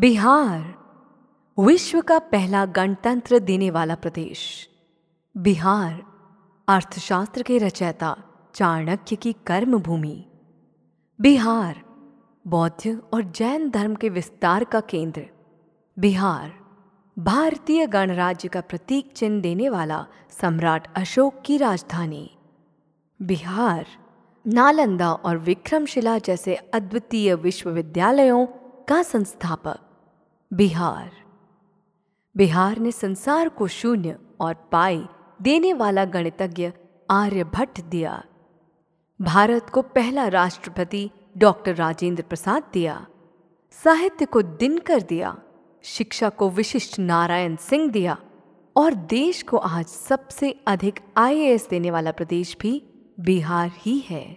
बिहार विश्व का पहला गणतंत्र देने वाला प्रदेश। बिहार अर्थशास्त्र के रचयिता चाणक्य की कर्म भूमि। बिहार बौद्ध और जैन धर्म के विस्तार का केंद्र। बिहार भारतीय गणराज्य का प्रतीक चिन्ह देने वाला सम्राट अशोक की राजधानी। बिहार नालंदा और विक्रमशिला जैसे अद्वितीय विश्वविद्यालयों का संस्थापक। बिहार ने संसार को शून्य और पाई देने वाला गणितज्ञ आर्यभट्ट दिया। भारत को पहला राष्ट्रपति डॉक्टर राजेंद्र प्रसाद दिया। साहित्य को दिनकर दिया। शिक्षा को विशिष्ट नारायण सिंह दिया। और देश को आज सबसे अधिक IAS देने वाला प्रदेश भी बिहार ही है।